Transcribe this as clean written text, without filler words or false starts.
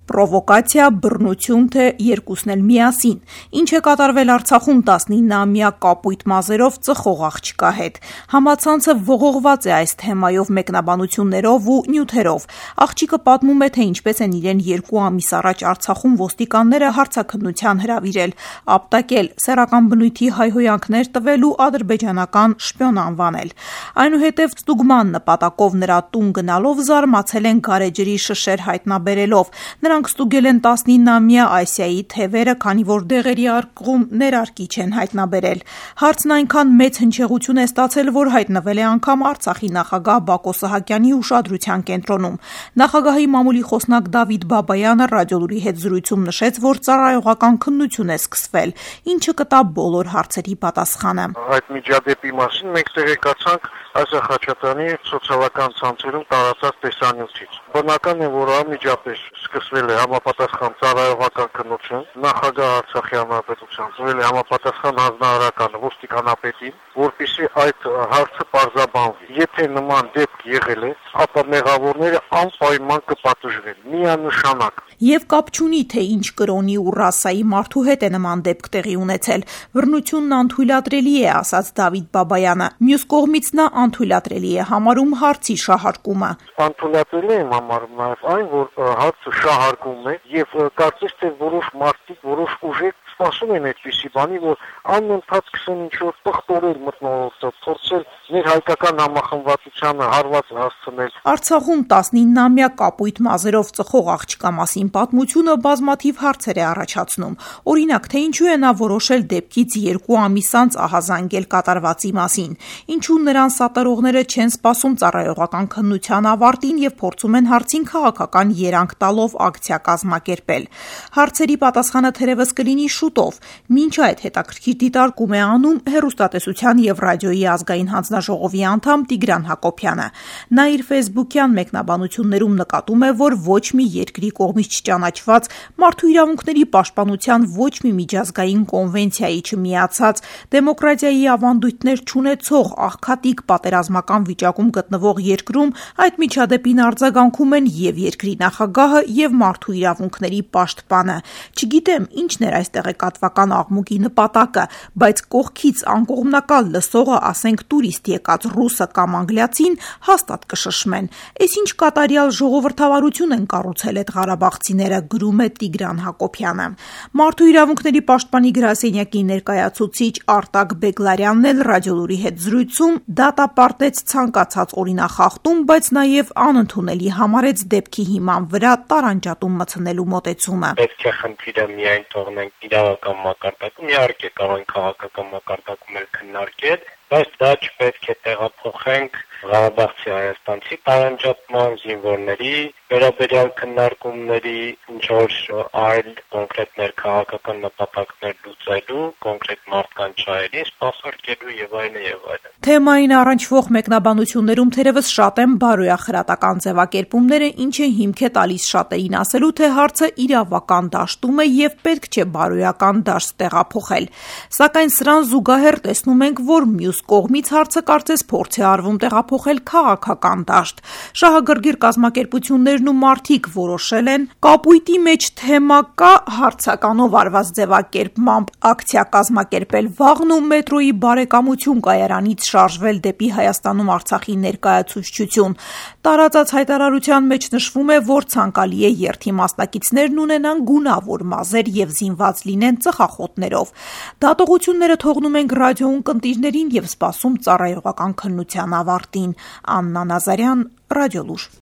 Պրովոկացիա, բռնություն, թե երկուսն էլ միասին։ Ինչ է կատարվել Արցախում 19-ամյա կապույտ մազերով ծխող աղջկա հետ։ Համացանցը ողողված է այս թեմայով մեկնաբանություններով ու նյութերով։ Աղջիկը պատմում է, թե ինչպես են իրեն 2 ամիս առաջ Արցախում ոստիկանները հարցաքննության հրավիրել, ապտակել, սեռական բնույթի հայհոյանքներ տվել ու ադրբեջանական շպիոն անվանել։ Այնուհետև ստուգման նպատակով նրա տուն գնալով զարմացել են գարեջրի շշեր հայտնաբերելով։ Նրանք ստուգել են 19-ամյա Ասիայի թևերը, քանի որ դեղերի արկղում ներարկիչ են հայտնաբերել։ Հարցն այնքան մեծ հնչեղություն է ստացել, որ հայտնվել է անգամ Արցախի նախագահ Բակո Սահակյանի ուշադրության կենտրոնում։ Նախագահի մամուլի խոսնակ Դավիթ Բաբայանը Ռադիոլուրի հետ զրույցում նշեց, որ ծառայողական քննություն է սկսվել, ինչը կտա բոլոր հարցերի պատասխանը։ Այդ միջադեպի մասին մենք տեղեկացանք Ասիա Խաչատրյանի սոցիալական ցանցերում տարածած տեսանյութից։ Բնական է, որ անմիջապես սկսվել է համապատասխան ծառայողական քննություն, նախագահ Արցախի հանրապետության ծրել է համապատասխան հանձնարարական ոստիկանապետին, որպեսզի այդ հարցը պարզաբանվի։ Եթե նման դեպք եղել է, ապա մեղավորները անպայման կպատժվեն, միանշանակ։ Եվ կապ չունի, թե ինչ կրոնի ու ռասայի մարդու հետ է նման դեպք տեղի ունեցել։ Բռնությունն անթույլատրելի է, ասաց Դավիթ Բաբայանը։ Մյուս կողմից նա անթույլատրելի է համարում հարցի շահարկումը։ Անթույլատրելի եմ համարում նաև այն, որ հարցը շահարկում է եւ կարծես թե որոշ մարդիկ, որոշ ուժեր սպասում են այդպիսի բանի, որ անընդհատ կսեն ինչ-որ պղտորել մթնոլորտը, փորձել ներհայկական համախմբվածությանը հարված հասցնել։ Արցախում 19-ամյա կապույտ մազերով ծխող աղջկա մասին պատմությունը բազմաթիվ հարցեր է առաջացնում։ Օրինակ, թե ինչու է նա որոշել դեպքից 2 ամիս անց ահազանգել կատարվածի մասին, ինչու նրան սատարողները չեն սպասում ծառայողական քննության ավարտին եւ փորձում են հարցին քաղաքական երանգ տալով ակցիա կազմակերպել։ Հարցերի պատասխանը թերևս կլինի շուտով։ Մինչ այդ հետաքրքիր դիտարկում է անում հեռուստատեսության եւ ռադիոյի ազգային հանձնաժողովի անդամ Տիգրան Հակոբյանը։ Նա իր ֆեյսբուքյան մեկնաբանություններում նկատում է, որ ոչ մի երկրի կողմից չճանաչված մարդու իրավունքների պաշտպանության ոչ մի միջազգային կոնվենցիայի չմիացած, դեմոկրատիայի ավանդույթներ չունեցող աղքատիկ պատերազմական վիճակում գտնվող երկրում այդ միջադեպին արձագանքում են եւ երկրի նախագահը եւ մարդու իրավունքների պաշտպանը։ Չգիտեմ ինչն էր այս տեղեկատվական աղմուկի նպատակը, բայց կողքից անկողմնակալ լսողը, ասենք տուրիստ եկած ռուսը կամ անգլիացին, հաստատ կշշմեն։ Էս ինչ կատարյալ ժողովրդավարություն են կառուցել այդ ղարաբաղցիները, գրում է Տիգրան Հակոբյանը։ Մարդու իրավունքների պաշտպանի գրասենյակի ներկայացուցիչ Արտակ Բեգլարյանն էլ Ռադիոլուրի հետ զրույցում դատապարտեց ցանկացած օրինախախտում, բայց նաև անընդունելի համարեց դեպքի հիման վրա տարանջատում մտցնելու մոտեցումը։ Պետք է խնդիրը միայն թողնենք իրավական մակարդակում, իհարկե կարող են քաղաքական մակարդակում էլ քննարկել, բայց դա չպետք է տեղափոխենք Ղարաբաղցի հայաստանցի տարանջատման, զինվորների վերաբերյալ քննարկումների, ինչ-որ այլ կոնկրետ ներքաղաքական նպատակներ լուծելու, կոնկրետ մարդկանց շահերին սպասարկելու եւ այլն եւ այլն։ Թեմային առնչվող մեկնաբանություններում թերևս շատ են բարոյախրատական ձևակերպումները, ինչը հիմք է տալիս շատերին ասելու, թե հարցը իրավական դաշտում է եւ պետք չէ բարոյական դաշտ տեղափոխել։ Սակայն սրան զուգահեռ տեսնում ենք, որ մյուս կողմից հարցը կարծես փորձ է արվում տեղափոխել քաղաքական դաշտ։ Շահագրգիռ կազմակերպություններն ու մարդիկ որոշել են կապույտի մեջ թեմա կա, հարցականով արված ձևակերպմամբ ակցիա կազմակերպել վաղն ու մետրոյի բարեկամություն կայարանից շարժվել դեպի Հայաստանում Արցախի ներկայացուցչություն։ Տարածած հայտարարության մեջ նշվում է, որ ցանկալի է երթի մասնակիցներն ունենան գունավոր մազեր եւ զինված լինեն ծխախոտներով։ Դատողությունները թողնում ենք ռադիոյում կնտիրներին եւ սպասում ծառայողական քննության ավարտին։ Աննա Նազարյան, Ռադիոլուր։